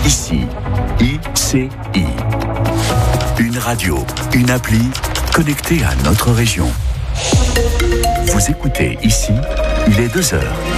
Ici, ICI. Une radio, une appli connectée à notre région. Vous écoutez Ici, il est 2h.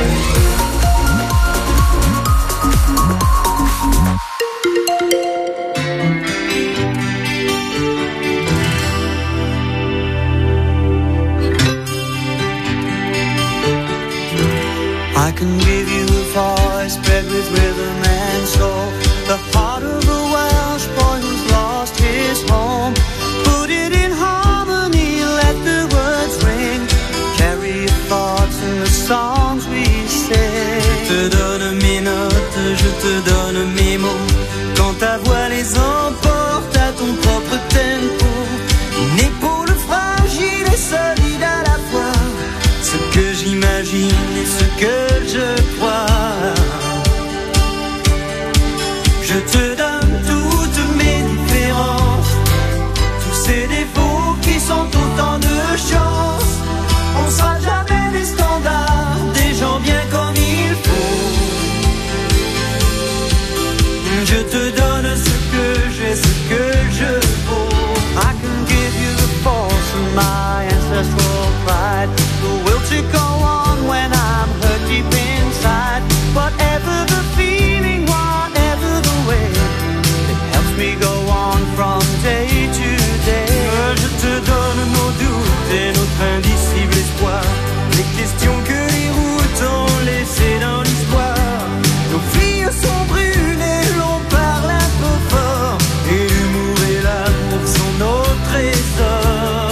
I can give you a voice bred with rhythm and soul, the heart of a Welsh boy who's lost his home. Put it in harmony, let the words ring, carry your thoughts in the songs we sing. Je te donne mes notes, je te donne mes mots, quand ta voix les emporte à ton propre tempo. Une épaule fragile et solide à la fois, ce que j'imagine et ce que je crois. Je te donne toutes mes différences, tous ces défauts qui sont autant de chance. On sera jamais des standards, des gens bien comme il faut. Je te donne ce que j'ai, ce que je vaux. I can give you the force of my ancestral pride, the will to go on when I'm hurt deep inside. Whatever the feeling, whatever the way, it helps me go on from day to day. Je te donne nos doutes et notre indicible espoir, les questions que les routes ont laissées dans l'histoire. Nos filles sont brûlées, l'on parle un peu fort, et l'humour et l'amour sont nos trésors.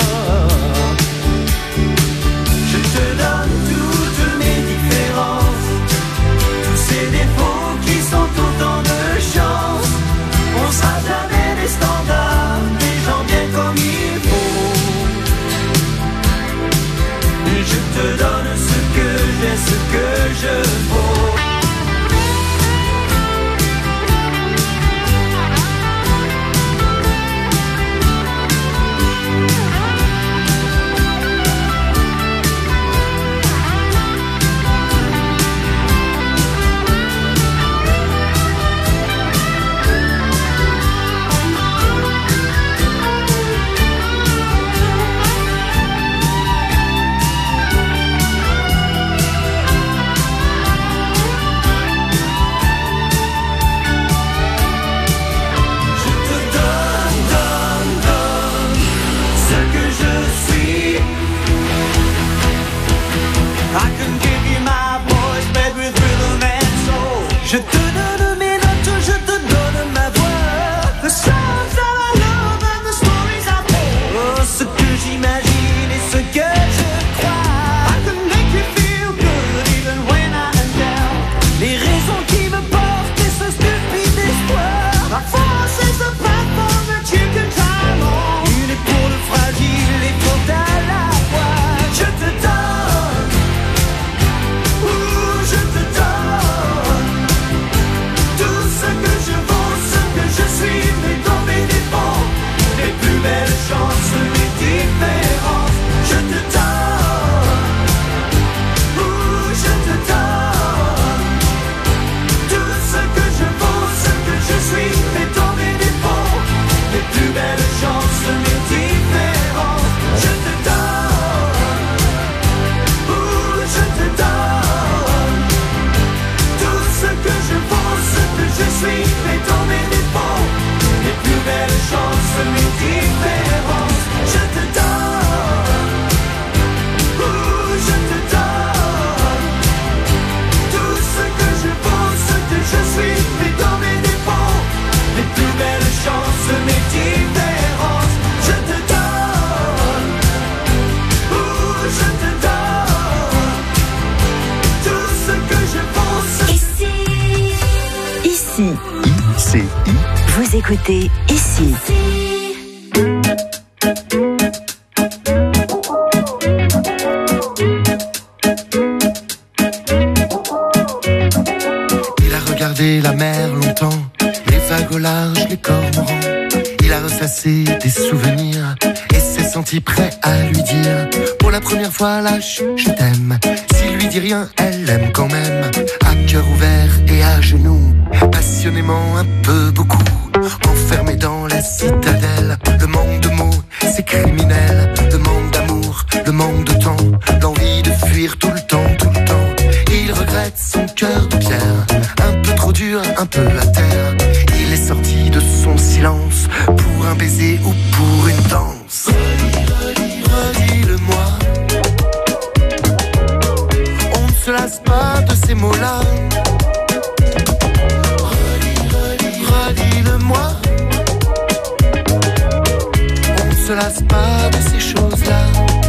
Je te donne toutes mes différences, tous ces défauts qui sont autant de chance. On sera jamais des standards, des gens bien comme il faut. Je te donne ce que j'ai, ce que je vaux. Je te donne mes notes, je te donne ma voix. The songs that I love and the stories I tell. Oh, ce que j'imagine et ce que je crois. I can make you feel good even when I am down. Les raisons qui me portent et ce stupide espoir. Ma force is the platform that you can climb on. Une épaule fragile et forte à la fois. Je te donne, je te donne tout ce que je vaux, ce que je suis, mais dans mes défauts, les plus belles chances, mes différences. Je te donne, je te donne tout ce que je vaux, ce que je suis, mais dans mes défauts, les plus belles chances, mes différences. Je te donne, je te donne tout ce que je vaux, ce que je suis, mais dans mes défauts, les plus belles chances, mes différences. Je te donne, je te donne tout ce que je vaux, ce que je suis, mais dans mes défauts, les plus belles chances, mes différences. Je te donne, je te donne tout ce que je vaux, ce Ici, ICI. vous écoutez Ici. Il a regardé la mer longtemps, les vagues au large, les cormorans. Il a ressassé des souvenirs et ses senti prêt à lui dire pour la première fois lâche, je t'aime. S'il lui dit rien, elle l'aime quand même. À cœur ouvert et à genoux, passionnément un peu beaucoup. Enfermé dans la citadelle, le manque de mots, c'est criminel. Le manque d'amour, le manque de temps, l'envie de fuir tout le temps, tout le temps. Il regrette son cœur de pierre, un peu trop dur, un peu à terre. Il est sorti de son silence pour un baiser ou pour une danse. Redis-le-moi. On ne se lasse pas de ces mots-là. Redis-le-moi. On ne se lasse pas de ces choses-là.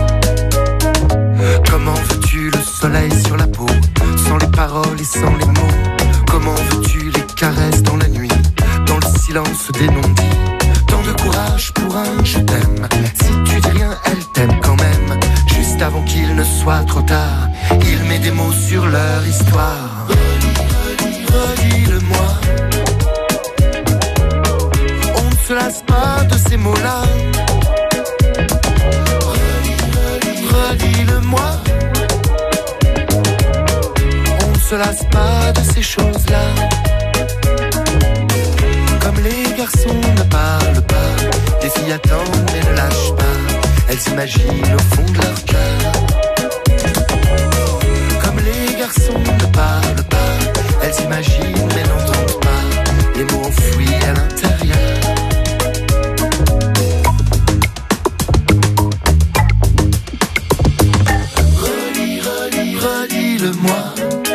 Comment veux-tu le soleil sur la peau, sans les paroles et sans les mots? Comment veux-tu les caresses dans la nuit, dans le silence des non-dits? Tant de courage pour un je t'aime. Si tu dis rien, elle t'aime quand même. Juste avant qu'il ne soit trop tard, il met des mots sur leur histoire. Redis-le-moi. On ne se lasse pas de ces mots-là. Redis-le-moi. On ne se lasse pas de ces choses-là. Comme les garçons ne parlent pas, les filles attendent mais ne lâchent pas. Elles imaginent au fond de leur cœur. Comme les garçons ne parlent pas, elles imaginent mais n'entendent pas les mots enfouis à l'intérieur. Redis-le-moi.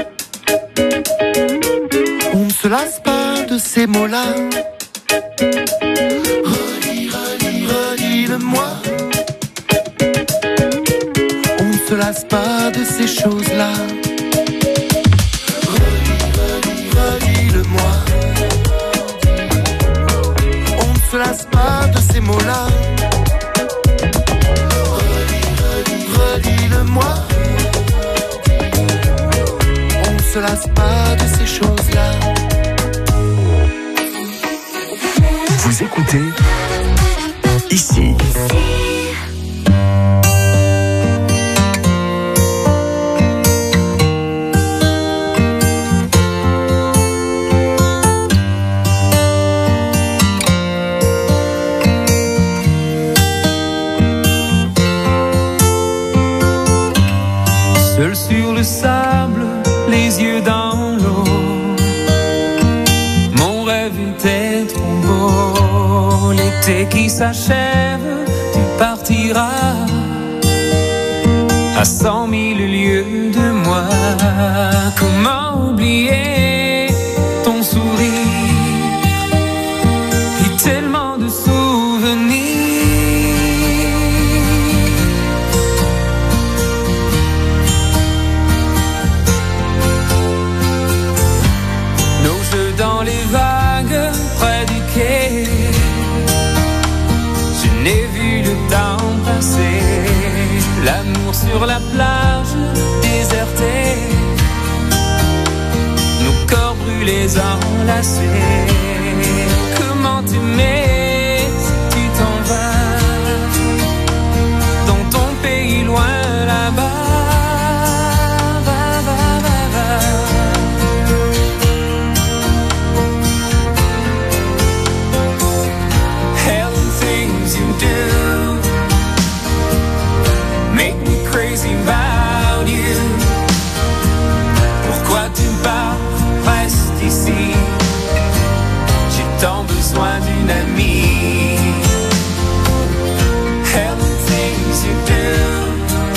On ne se lasse pas de ces mots-là. Redis-le-moi. On ne se lasse pas de ces choses-là. Redis-le-moi. On ne se lasse pas de ces mots-là. Redis-le-moi. On ne se lasse pas de ces choses-là. Vous écoutez ici. Seul sur le sable, les yeux dans l'eau, mon rêve était trop beau. L'été qui s'achève, tu partiras à 100 000 lieues de moi. Comment oublier ton sourire et tellement de souvenirs. Nos jeux dans les vagues près du quai, je n'ai vu le temps passer. L'amour sur la plage désertée, nos corps brûlés enlacés. Comment t'aimer si tu t'en vas dans ton pays loin là-bas. Crazy about you. Pourquoi tu pars? Reste ici. J'ai tant besoin d'une amie. Hell, the things you do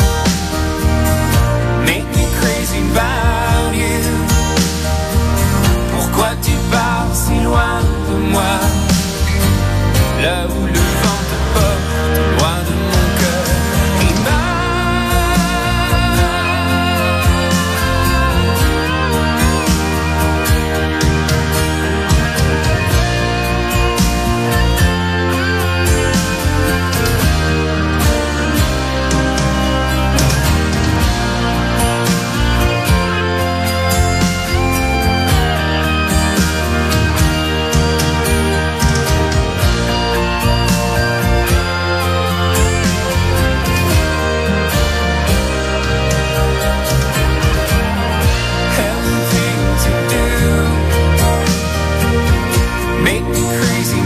make me crazy about you. Pourquoi tu pars si loin de moi? Là où le vent te porte, loin de mon cœur.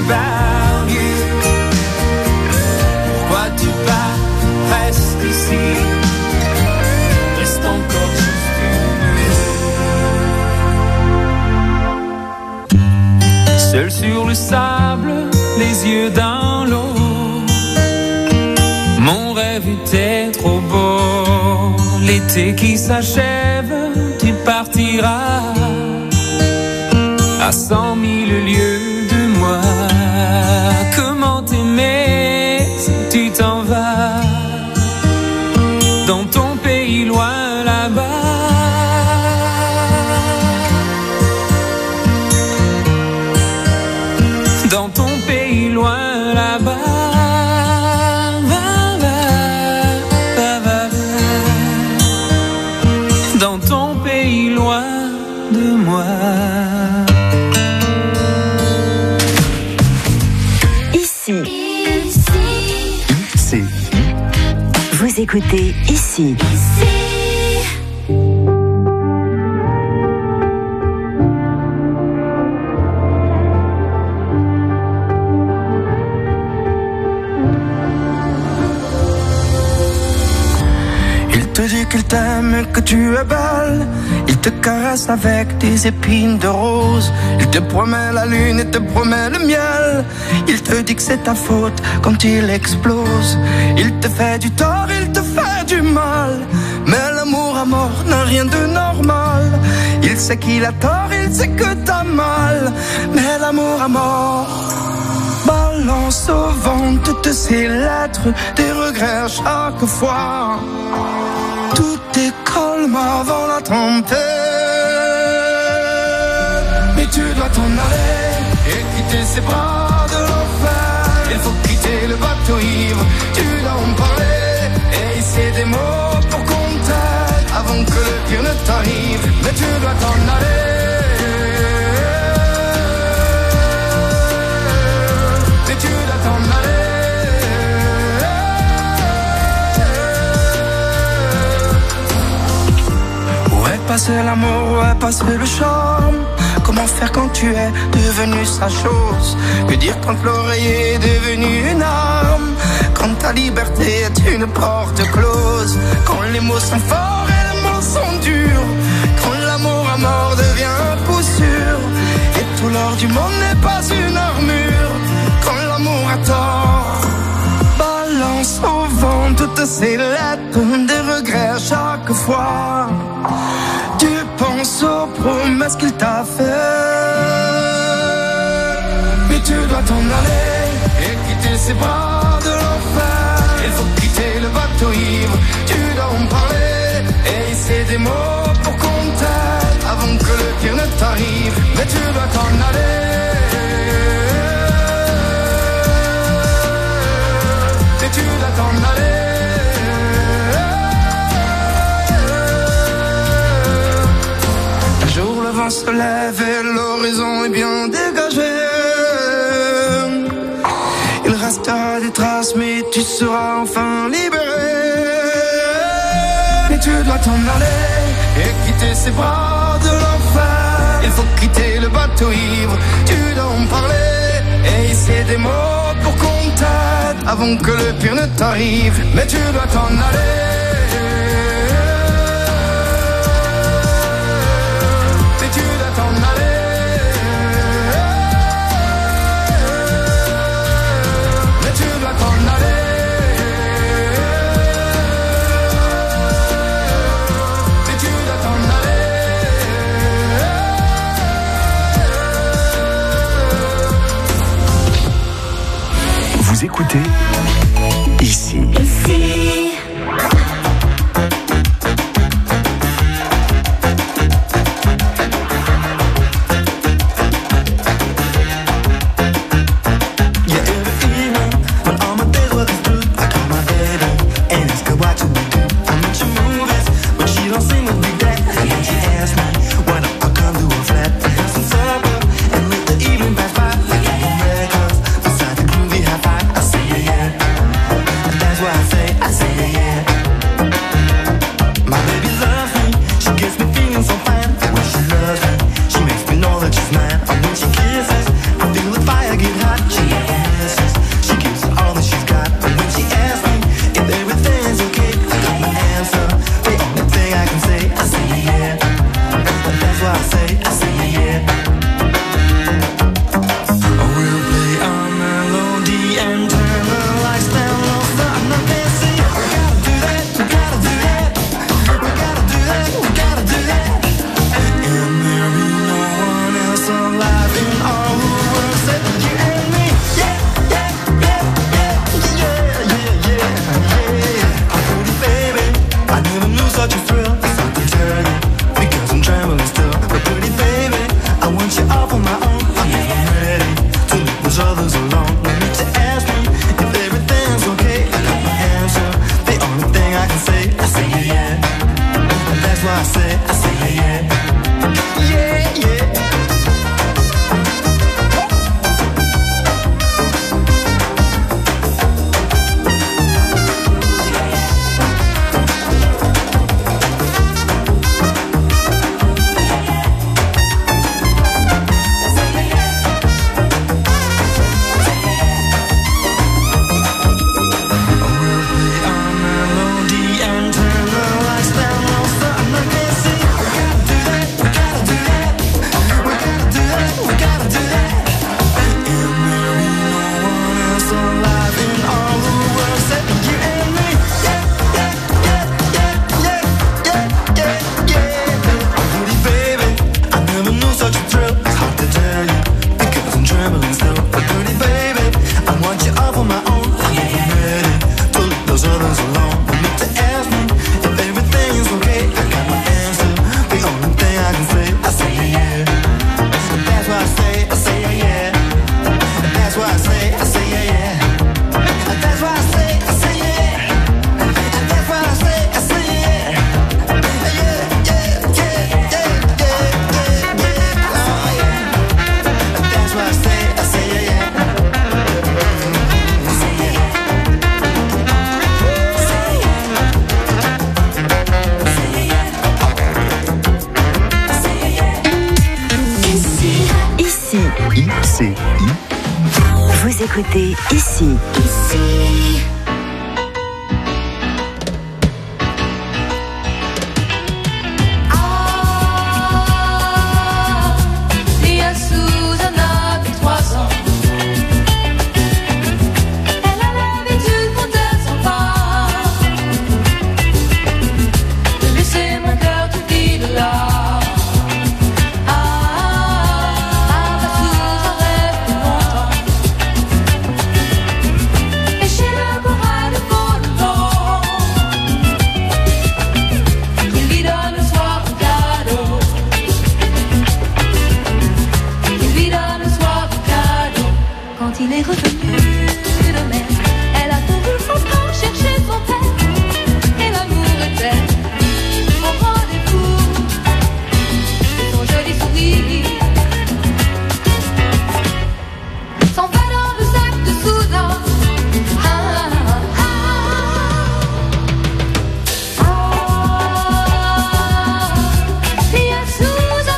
about you. Pourquoi tu pars? Reste ici. Reste encore juste une nuit. Seul sur le sable, les yeux dans l'eau. Mon rêve était trop beau. L'été qui s'achève, tu partiras à 100 000 lieues de moi. Comment t'aimer si tu t'en vas dans ton pays loin là-bas? Dans ton pays loin là-bas. Dans ton pays loin de moi. Ici. Vous écoutez Ici. Il te dit qu'il t'aime, que tu es belle. Il te caresse avec des épines de rose. Il te promet la lune et te promet le miel. Il te dit que c'est ta faute quand il explose. Il te fait du tort, il te fait du mal. Mais l'amour à mort n'a rien de normal. Il sait qu'il a tort, il sait que t'as mal. Mais l'amour à mort balance au vent toutes ces lettres, des regrets à chaque fois. Tout est calme avant la tempête. Mais tu dois t'en aller et quitter ces bras de l'enfer. Il faut quitter le bateau ivre, tu dois en parler et essayer des mots pour qu'on t'aide avant que le pire ne t'arrive. Mais tu dois t'en aller. Mais tu dois t'en aller. Passer l'amour, ouais, passer le charme. Comment faire quand tu es devenu sa chose? Que dire quand l'oreiller est devenu une arme? Quand ta liberté est une porte close. Quand les mots sont forts et les mots sont durs. Quand l'amour à mort devient un coup sûr. Et tout l'or du monde n'est pas une armure. Quand l'amour a tort, balance au vent toutes ces lettres, des regrets à chaque fois. Tu penses aux promesses qu'il t'a fait. Mais tu dois t'en aller et quitter ces bras de l'enfer. Il faut quitter le bateau ivre, tu dois en parler et essayer des mots pour qu'on t'aide avant que le pire ne t'arrive. Mais tu dois t'en aller. Mais tu dois t'en aller. Le vent se lève et l'horizon est bien dégagé. Il restera des traces mais tu seras enfin libéré. Mais tu dois t'en aller et quitter ces bras de l'enfer. Il faut quitter le bateau ivre, tu dois en parler et essayer des mots pour qu'on t'aide avant que le pire ne t'arrive. Mais tu dois t'en aller. Vous écoutez Ici. Yeah. Vous écoutez ici.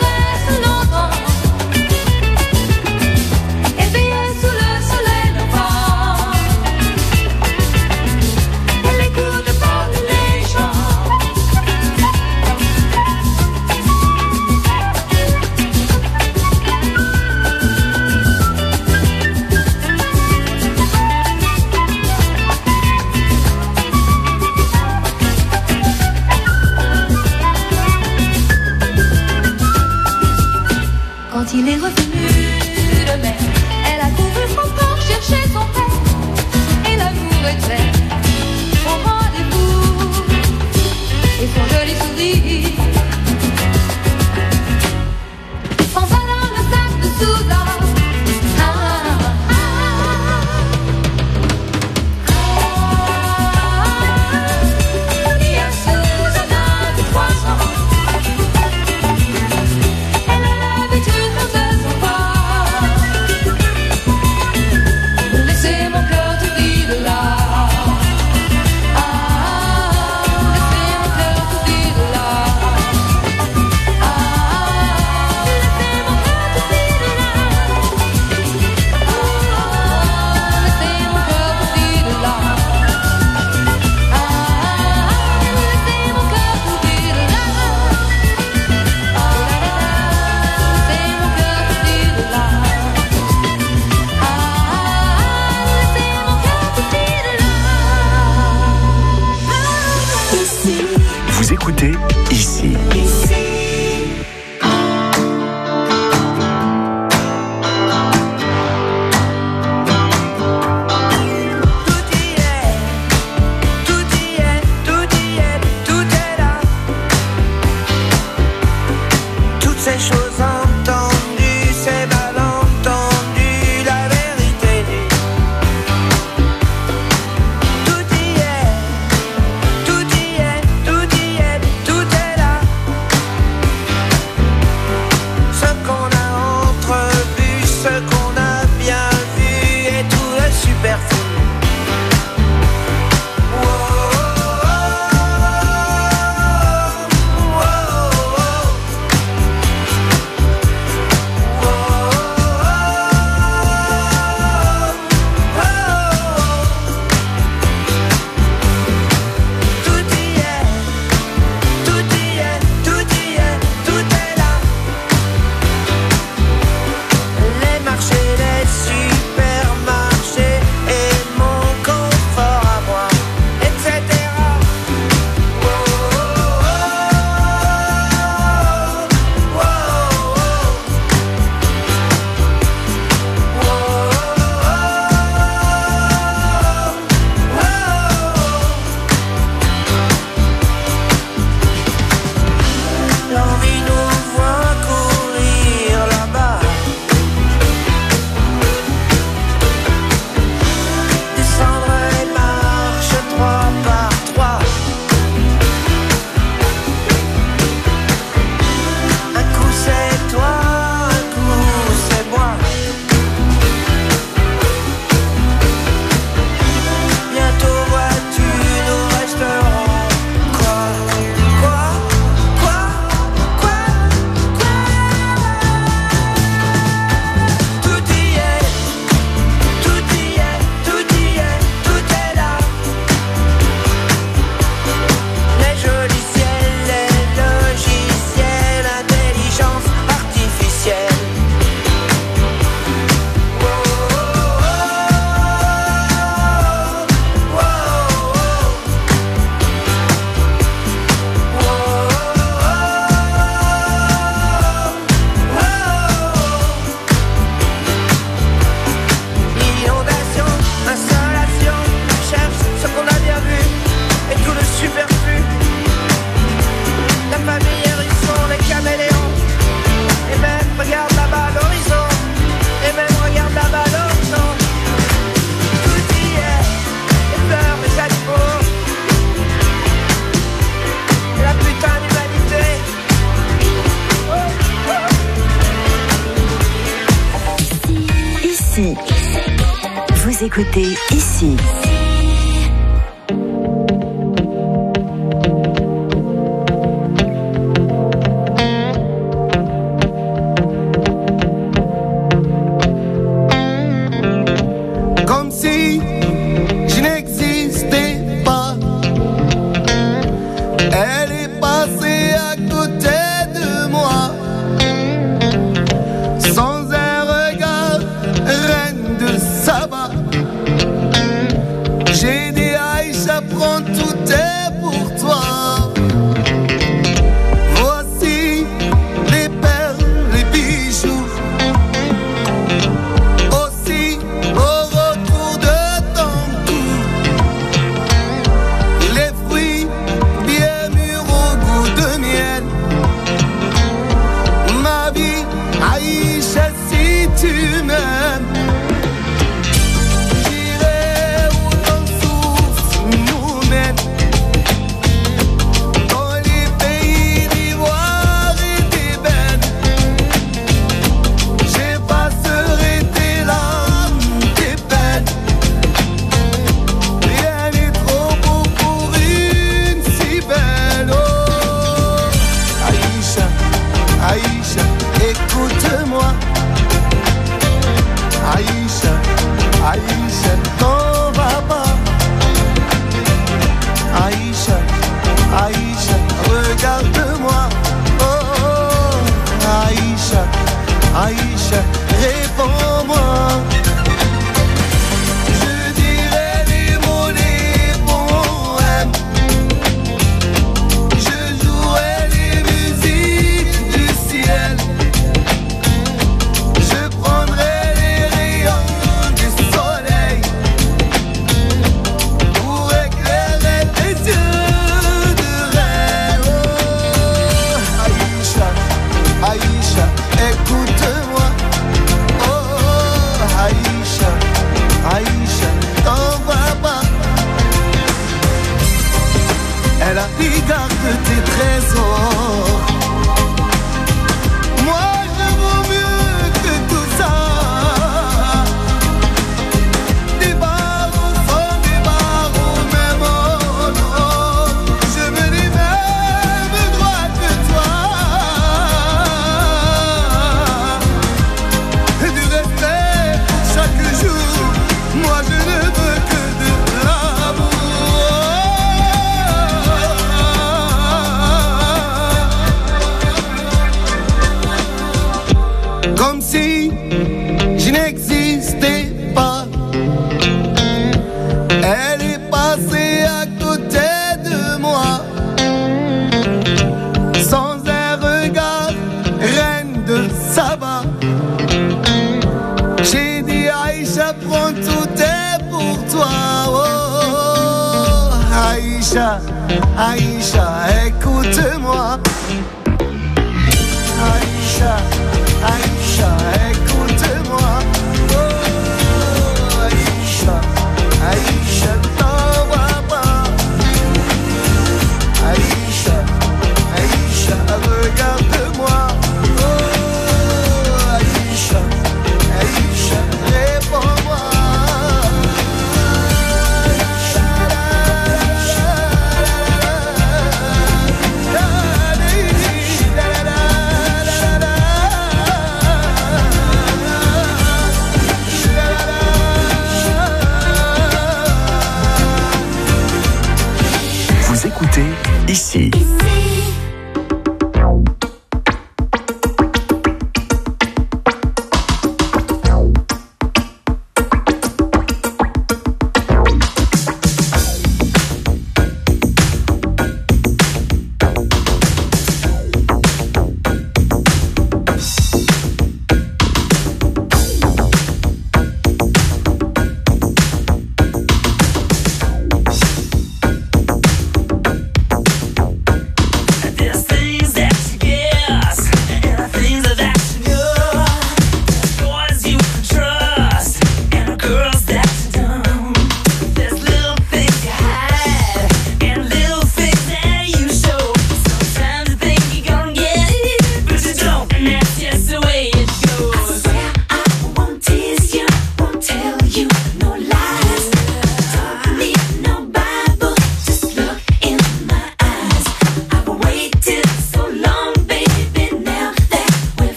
Sous le soleil levant. ici. Vous écoutez ici. Comme si je n'existais pas. Elle est passée à côté de moi. Sans un regard, reine de Saba. J'ai dit Aïcha, prends tout est pour toi. Voici les perles, les bijoux. Aussi au retour de ton cou, les fruits bien mûrs au goût de miel. Ma vie, Aïcha, si tu m'aimes, j'irai où ton souffle nous mène. Dans les pays d'ivoire et d'ébène, j'effacerai tes larmes, tes peines. Rien n'est trop beau pour une si belle. Oh, Aïcha, Aïcha, écoute-moi. Aïcha, Aïcha, t'en vas pas. Aïcha, Aïcha, regarde-moi. Oh, Aïcha, Aïcha, réponds-moi. Je dirai les mots, les poèmes. Je jouerai les musiques du ciel. Je prendrai les rayons du soleil pour éclairer tes yeux de rêve. Oh, Aïcha, Aïcha, écoute-moi. Oh, Aïcha, Aïcha, t'en vas pas. Elle a pris garde de tes trésors. Moi je vaux mieux que tout ça. Des barreaux sans des barreaux, même oh non. Je veux les mêmes droits que toi. Du respect pour chaque jour. Moi je ne veux que de l'amour. Comme si je n'existais pas. Elle est passée à côté de moi. Sans un regard, reine de Saba. J'ai dit Aïcha, prends tout est pour toi. Oh, Aïcha, Aïcha, écoute-moi. Aïcha, Aïcha, écoute-moi. Oh, Aïcha, Aïcha, t'en vas pas. Aïcha, Aïcha, regarde-moi. Oh, Aïcha, Aïcha, réponds-moi.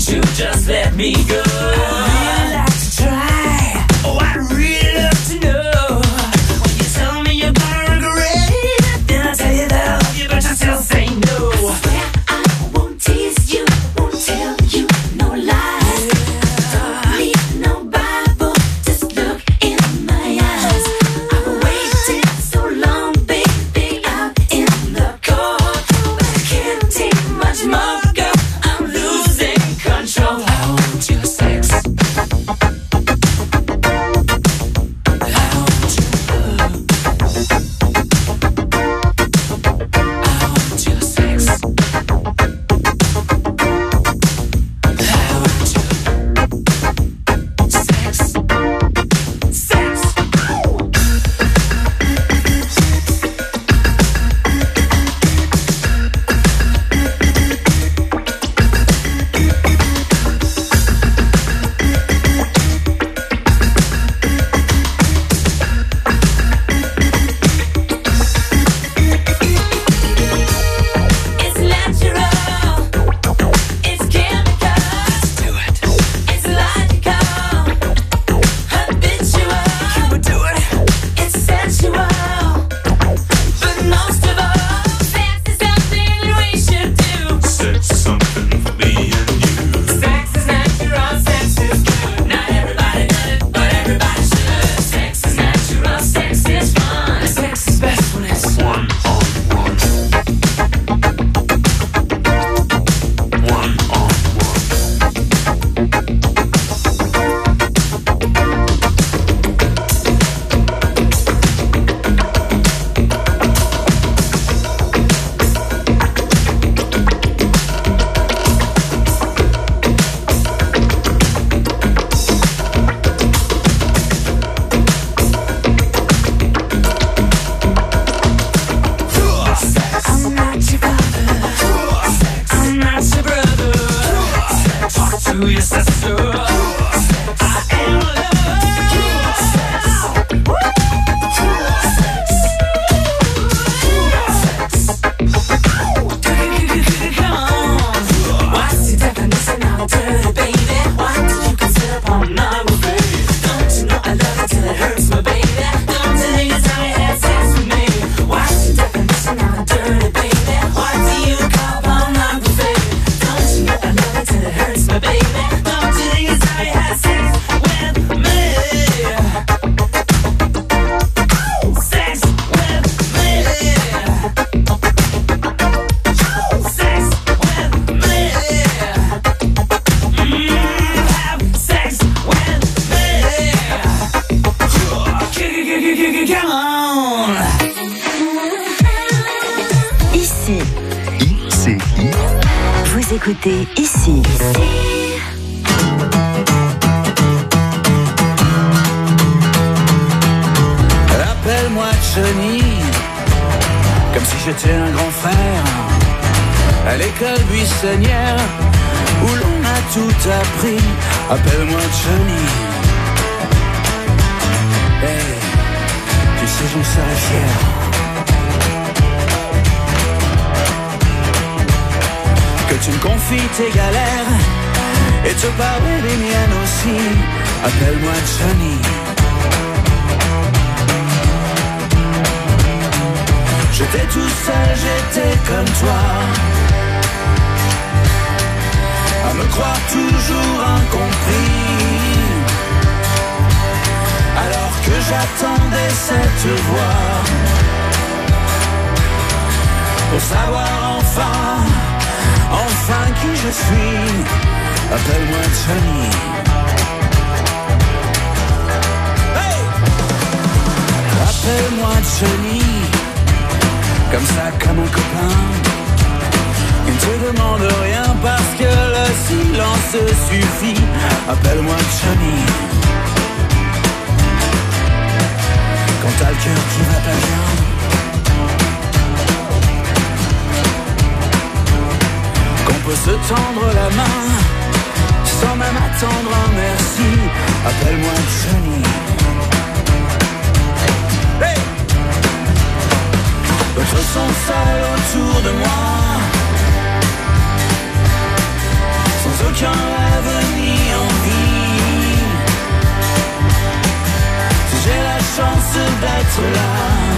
won't you just let me go? I'd really like to try. Oh, I'd really love to know. When you tell me you're gonna regret it, then I tell you that I love you, but you still say no. I swear I won't tease you, won't tell you no lies. Don't need no Bible, just look in my eyes. I've waited so long, baby, out in the cold, but I can't take much more, girl. I'm losing control. I want your sex. Ici, ICI. vous écoutez Ici. Appelle-moi Johnny, comme si j'étais un grand frère. À l'école buissonnière, où l'on a tout appris. Appelle-moi Johnny. Hey, tu sais, j'en serais fier. Que tu me confies tes galères et te parler des miennes aussi. Appelle-moi Johnny. J'étais tout seul, j'étais comme toi, à me croire toujours incompris, alors que j'attendais cette voix, pour savoir enfin qui je suis. Appelle-moi Johnny. Hey! Appelle-moi Johnny. Comme ça, comme un copain qui ne te demande rien parce que le silence suffit. Appelle-moi Johnny. Quand t'as le cœur qui va pas bien, qu'on peut se tendre la main sans même attendre un merci. Appelle-moi Johnny. Hey! D'autres sont seuls autour de moi, sans aucun rêve ni envie. Si j'ai la chance d'être là,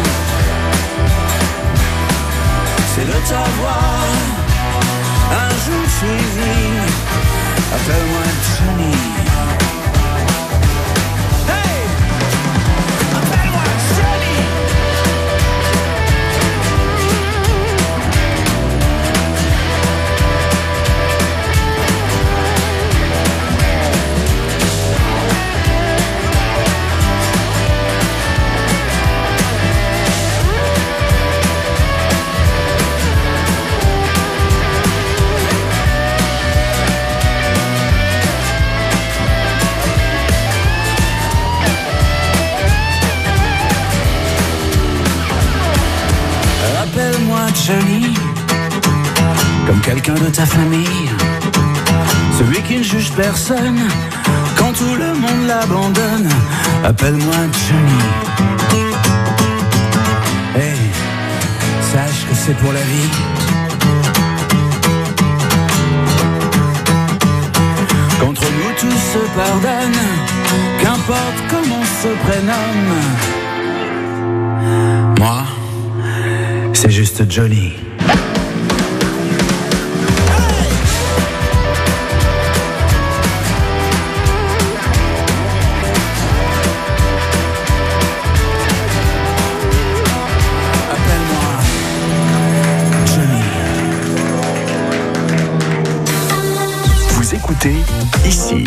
c'est de t'avoir un jour suivi. Appelle-moi Johnny. Hey! Appelle-moi Johnny. Appelle-moi Johnny, comme quelqu'un de ta famille, celui qui ne juge personne quand tout le monde l'abandonne. Appelle-moi Johnny. Hey, sache que c'est pour la vie. Qu'entre nous tout se pardonne, qu'importe comment on se prénomme. Moi, c'est juste Johnny. Appelle-moi Johnny. Vous écoutez ici.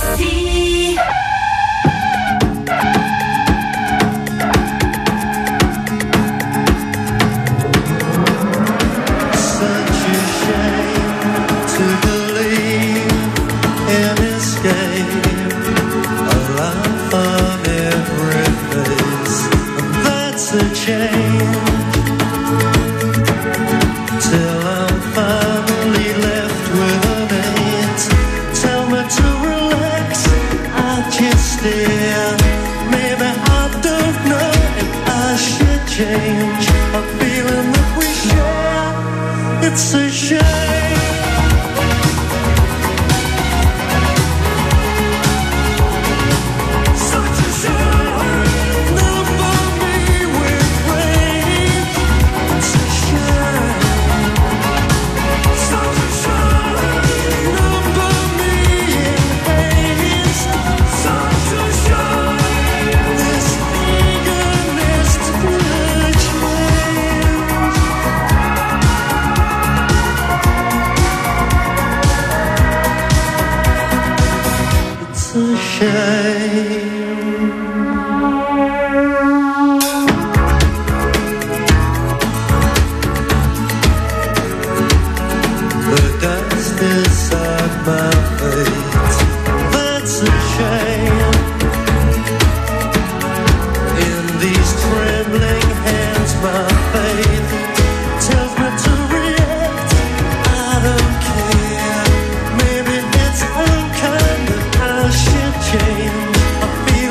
It's a shame. Such a shame. Number me with rain. It's a shame. Such a shame. Number me in haste. Such a shame. This eagerness to change. It's a shame. The dust inside my face. That's a shame. In these trembling hands, my faith tells me to react. I don't care. Maybe it's unkind, but I should change. I feel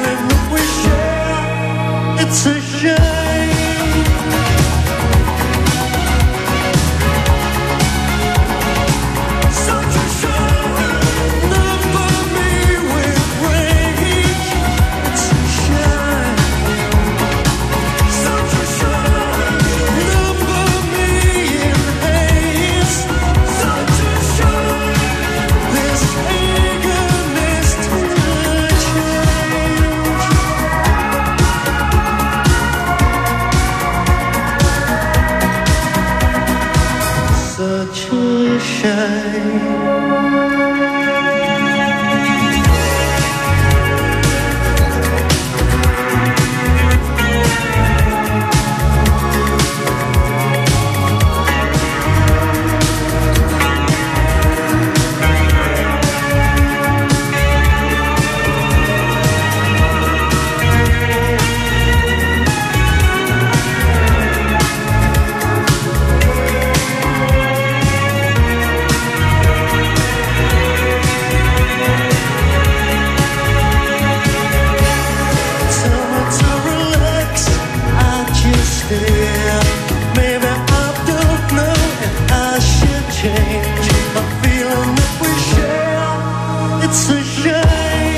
It's a shame.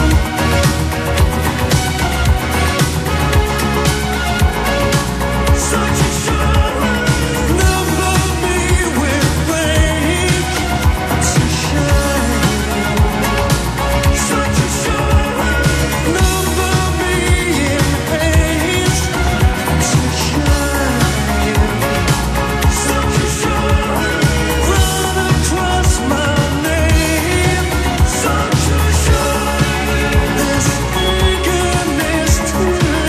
Such a shame. Number me with rage. It's a shame. Such a shame. Number me in haste. It's a shame. Such a shame. Run across my name. Such a shame. This eagerness to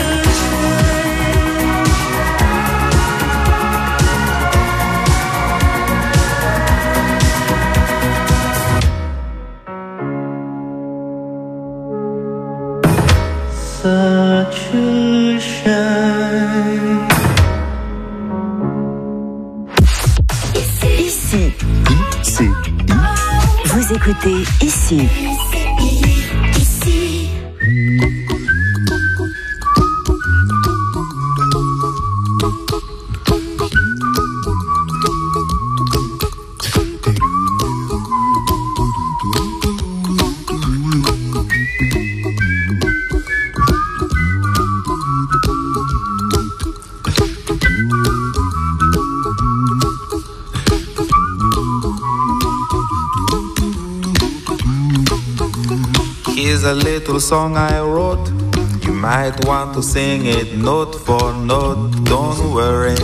such a shame. Ici, ICI. vous écoutez Ici. Here's a little song I wrote. You might want to sing it note for note. Don't worry.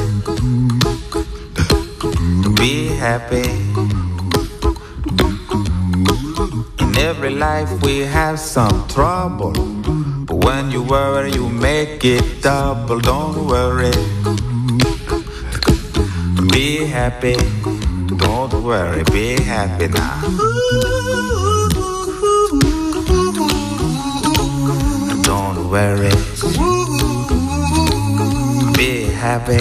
Be happy. In every life we have some trouble. But when you worry, you make it double. Don't worry. Be happy. Don't worry. Be happy now. Don't worry. Be happy.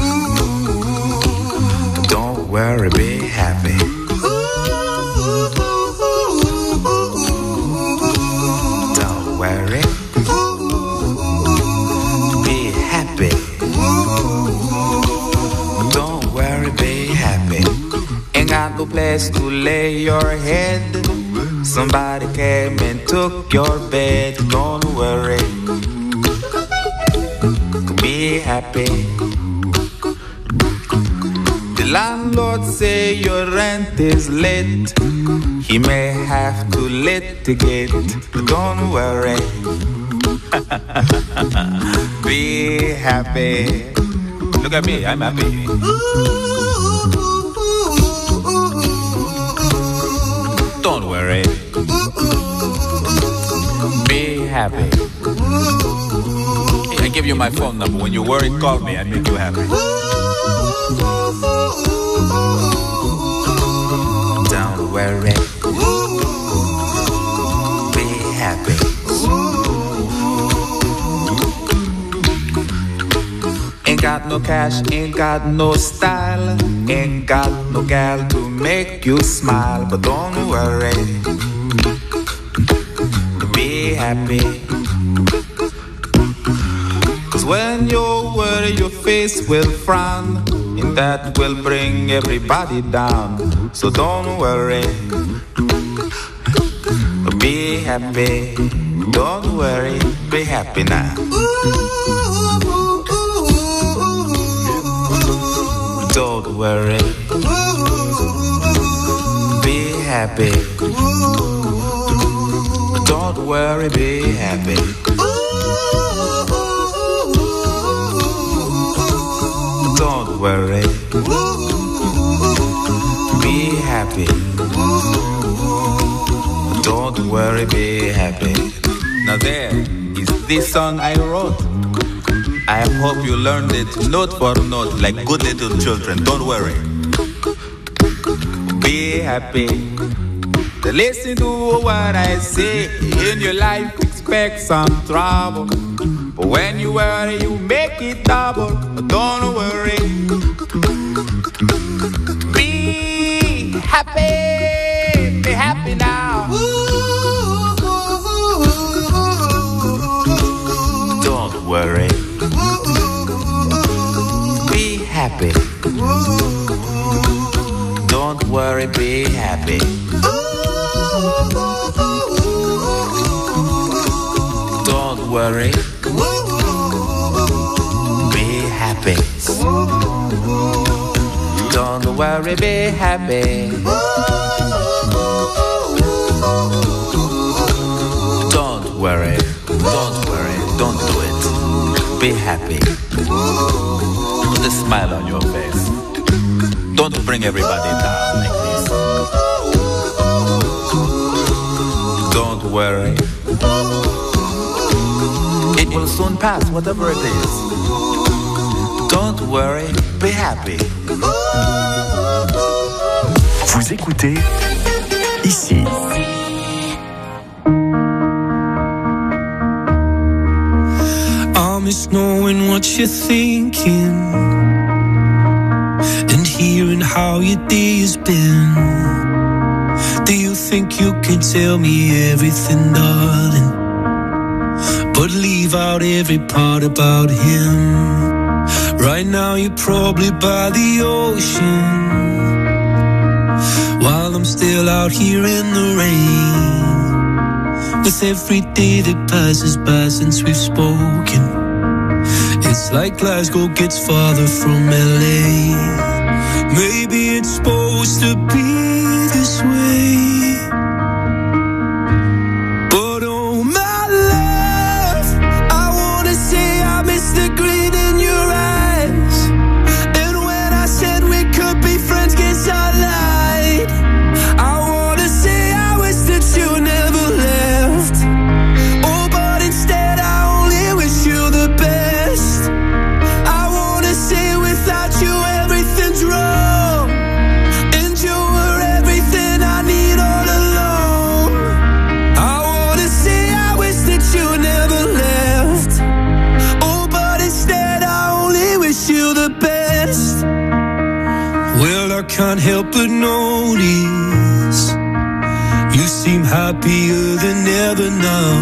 Don't worry, be happy. Don't worry. Be happy. Don't worry, be happy. Ain't got no place to lay your head. Somebody came and took your bed. Don't worry. Be happy. The landlord say your rent is late. He may have to litigate. Don't worry. Be happy. Look at me, I'm happy. Don't worry. Be happy. I give you my phone number. When you worry, call me. I make you happy. Don't worry. Be happy. Ain't got no cash, ain't got no style, ain't got no gal to make you smile. But don't worry. Be happy. Cause when you worry, your face will frown, and that will bring everybody down. So don't worry. Be happy. Don't worry. Be happy now. Don't worry. Be happy. Don't worry, be happy. Don't worry. Be happy. Don't worry, be happy. Now there is this song I wrote. I hope you learned it note for note like good little children. Don't worry. Be happy. Listen to what I say. In your life, expect some trouble. But when you worry, you make it double. But don't worry. Be happy. Be happy now. Don't worry. Be happy. Don't worry, be happy. Don't worry. Be happy. Don't worry, be happy. Don't worry, don't do it. Be happy. Put a smile on your face. Don't bring everybody down like this. Don't worry. It will soon pass, whatever it is. Don't worry, be happy. Vous écoutez ici. I miss knowing what you're thinking and hearing how your day has been. Do you think you can tell me everything, darling, but leave out every part about him? Right now you're probably by the ocean, while I'm still out here in the rain. With every day that passes by since we've spoken, it's like Glasgow gets farther from LA. Maybe it's supposed to be this way, but oh my love, I wanna say I miss the green in your eyes. And when I said we could be friends, guess I lied. I wanna say I wish that you never left. Oh, but instead I only wish you the best. I wanna say without you everything's wrong, and you were everything I need all along. I wanna say I wish that you never left. Oh, but instead I only wish you the best. Well, I can't help but notice you seem happier than ever now.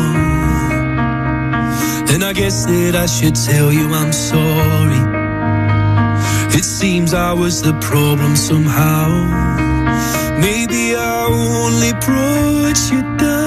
And I guess that I should tell you I'm sorry. It seems I was the problem somehow. Maybe I only brought you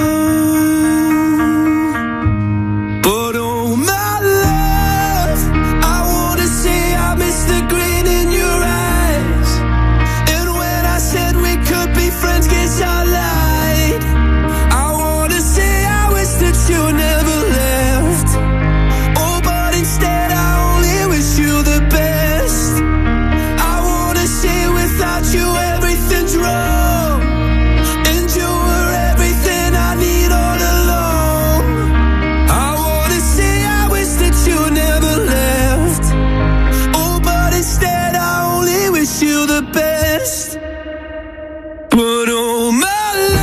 down. But oh my love, I wanna say I miss the green in your eyes. And when I said we could be friends, guess I lied. I wanna say I wish that you never left. Oh, but instead I only wish you the best. I wanna say without you everything's wrong, and you were everything I need all along. I wanna say I wish that you never left. Oh, but instead I only wish you the best. But oh my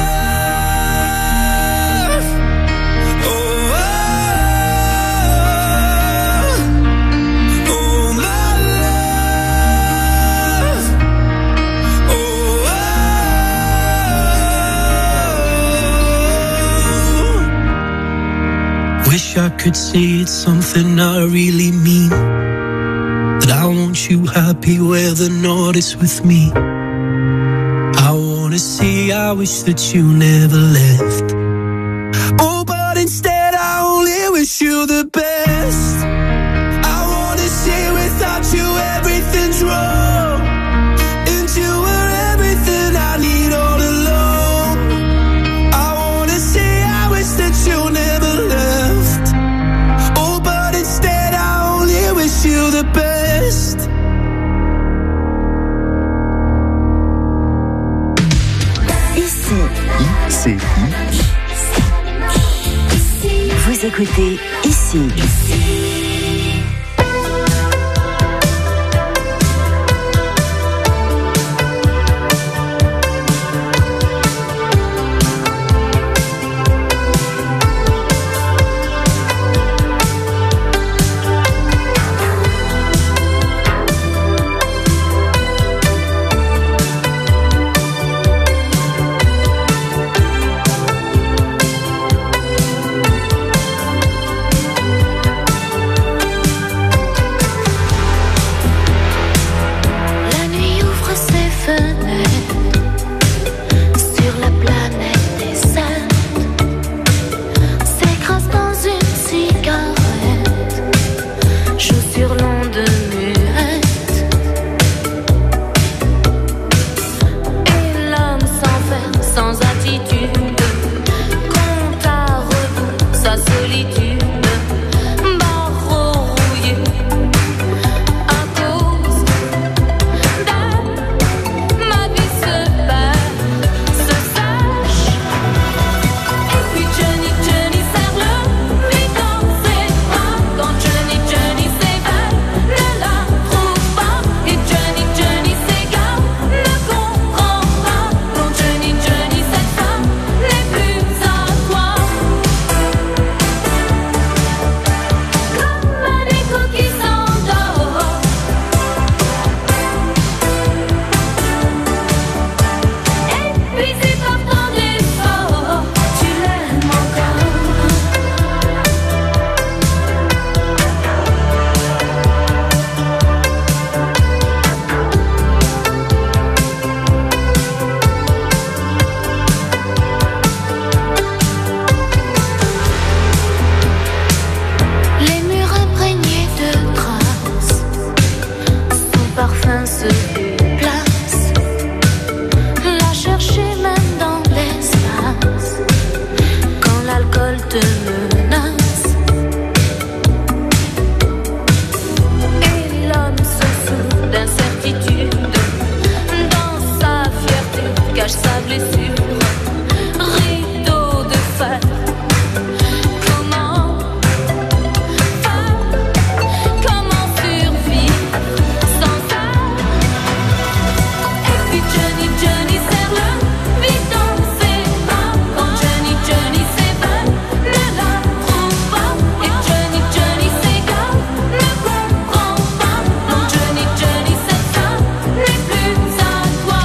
love, oh, oh my love, oh. Wish I could say it's something I really mean, that I want you happy where the north is with me. I wanna say I wish that you never left. Oh, but instead I only wish you the best. I wanna say without you everything's wrong, and you were everything I need all along. I wanna say I wish that you never left. Oh, but instead I only wish you the best. Ici, ICI. vous écoutez ici. te menace. Et l'homme se soucie d'incertitude. Dans sa fierté, cache sa blessure. Rideau de fer. Comment survivre sans ça? Et puis Johnny serre le vide dans ses bras. Quand Johnny s'évade, ne la trouve pas. Et Johnny s'égare, ne comprend pas. Non, Johnny, cette femme n'est plus à toi.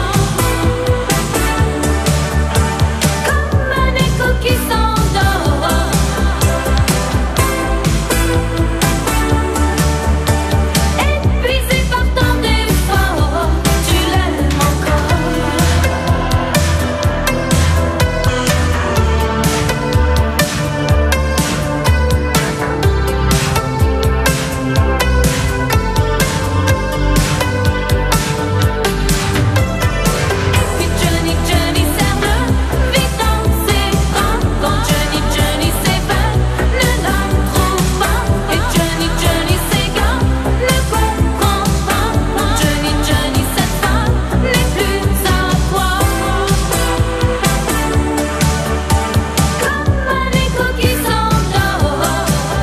Comme un écho qui s'endort. Épuisé par tant d'efforts, tu l'aimes encore. Et puis Johnny serre le vide dans ses bras. Quand Johnny s'évade, ne la trouve pas. Et Johnny s'égare, ne comprend pas. Non, Johnny, cette femme n'est plus à toi. Comme un écho qui s'endort.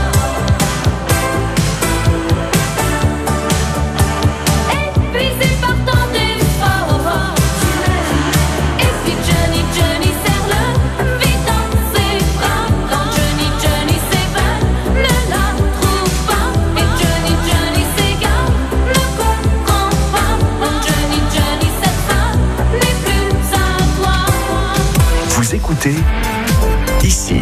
Épuisé par tant d'efforts, tu l'aimes. Et puis Johnny serre le vide dans ses bras. Quand Johnny s'évade, ne la trouve pas. Et Johnny s'égare, ne comprend pas. Non, Johnny, cette femme n'est plus à toi. Vous écoutez ici.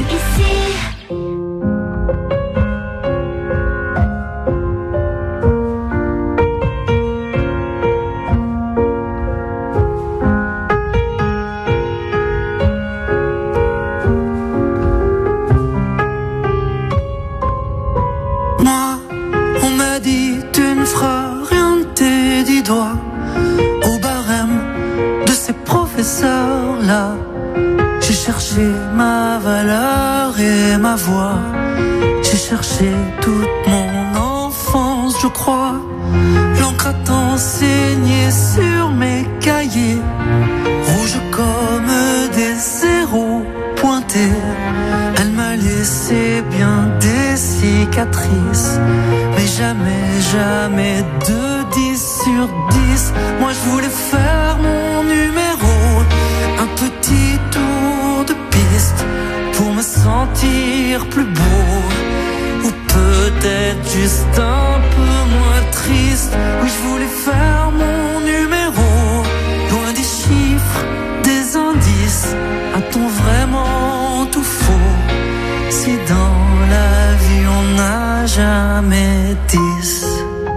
Moi, on m'a dit tu ne feras rien de tes 10 doigts. Au barème de ces professeurs-là, j'ai cherché ma valeur et ma voix. J'ai cherché toute mon enfance, je crois. L'encre a enseigné sur mes cahiers, rouge comme des zéros pointés. Elle m'a laissé bien des cicatrices, mais jamais de 10 sur 10. Moi je voulais faire mon numéro, un petit tour de piste pour me sentir plus beau, ou peut-être juste un peu moins triste. Oui, je voulais faire mon numéro, loin des chiffres, des indices. A-t-on vraiment tout faux si dans la vie on n'a jamais 10?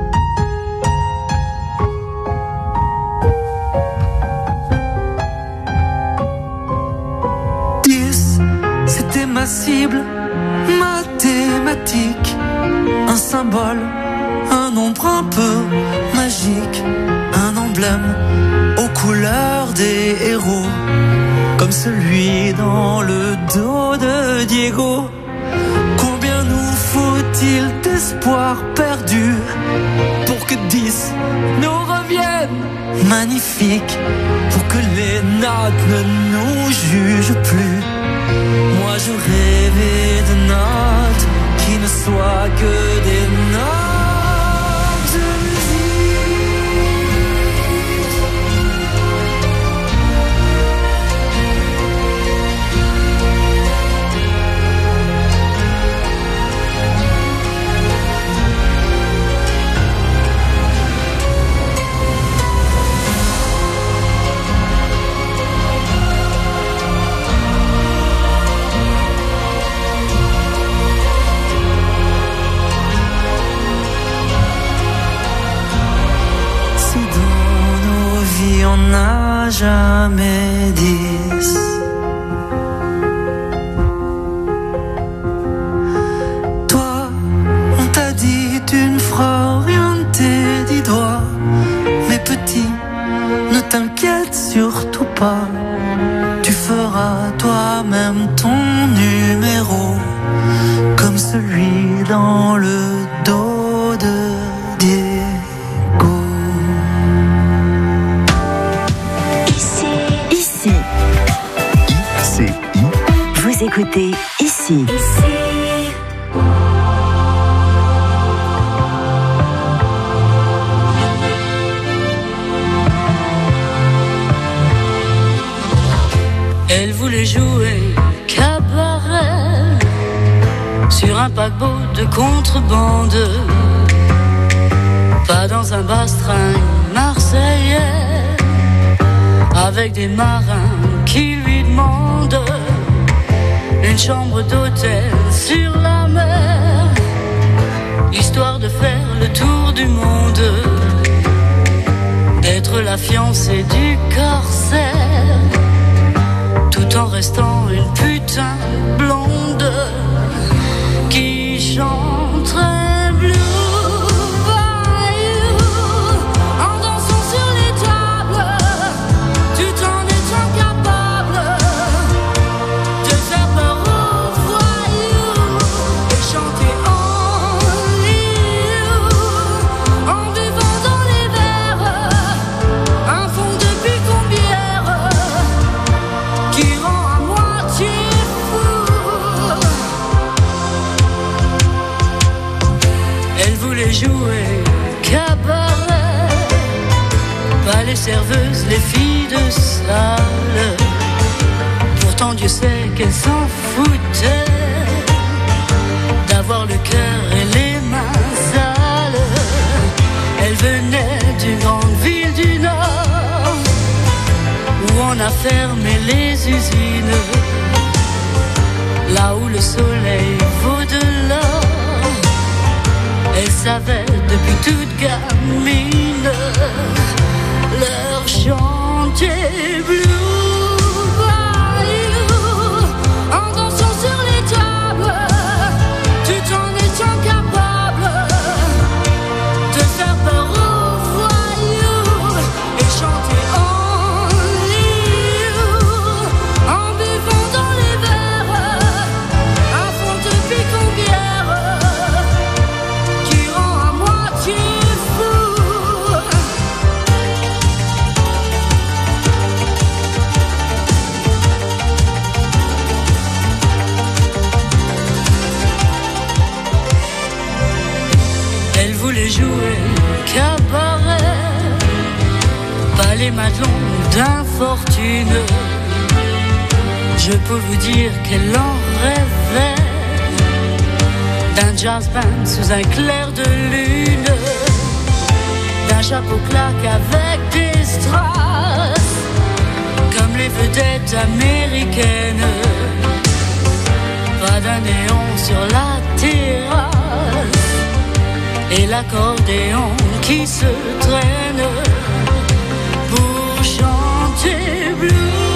C'était ma cible mathématique, un symbole, un nombre un peu magique, un emblème aux couleurs des héros, comme celui dans le dos de Diego. Combien nous faut-il d'espoir perdu pour que 10 nous reviennent magnifiques, pour que les notes ne nous jugent plus? Moi je rêvais de notes qui ne soient que des notes de on n'a jamais 10. Toi, on t'a dit tu ne feras rien de tes 10 doigts, mais petit, ne t'inquiète surtout pas, tu feras toi-même ton numéro. celui dans le dos de Diego. Ici. ICI. Vous écoutez Ici. Elle voulait jouer cabaret sur un paquebot de contrebande, pas dans un bastringue marseillais, avec des marins qui lui demandent une chambre d'hôtel sur la mer, histoire de faire le tour du monde, d'être la fiancée du corsaire, tout en restant une putain blonde qui chante très blue. En dansant sur les tables, tout en étant capable de faire peur aux voyous et chanter en lieu, en buvant dans les verres un fond de picombière qui rend à moitié fou. Elle voulait jouer cabaret, pas les serveuses, les filles de salle. Pourtant Dieu sait qu'elle s'en foutait d'avoir le cœur et les mains sales. Elle venait d'une grande ville du Nord où on a fermé les usines, là où le soleil vaut de l'or. Elle savait depuis toute gamine leur chanter blue. En dansant sur les tables, tout en étant capable de faire peur aux voyous et chanter en lieu, en buvant dans les verres un fond de picombière qui rend à moitié fou. Elle voulait jouer cabaret, pas les madelons d'infortune. Je peux vous dire qu'elle en rêvait, d'un jazz band sous un clair de lune, d'un chapeau claque avec des strass, comme les vedettes américaines, pas d'un néon sur la terrasse, et l'accordéon qui se traîne pour chanter bleu.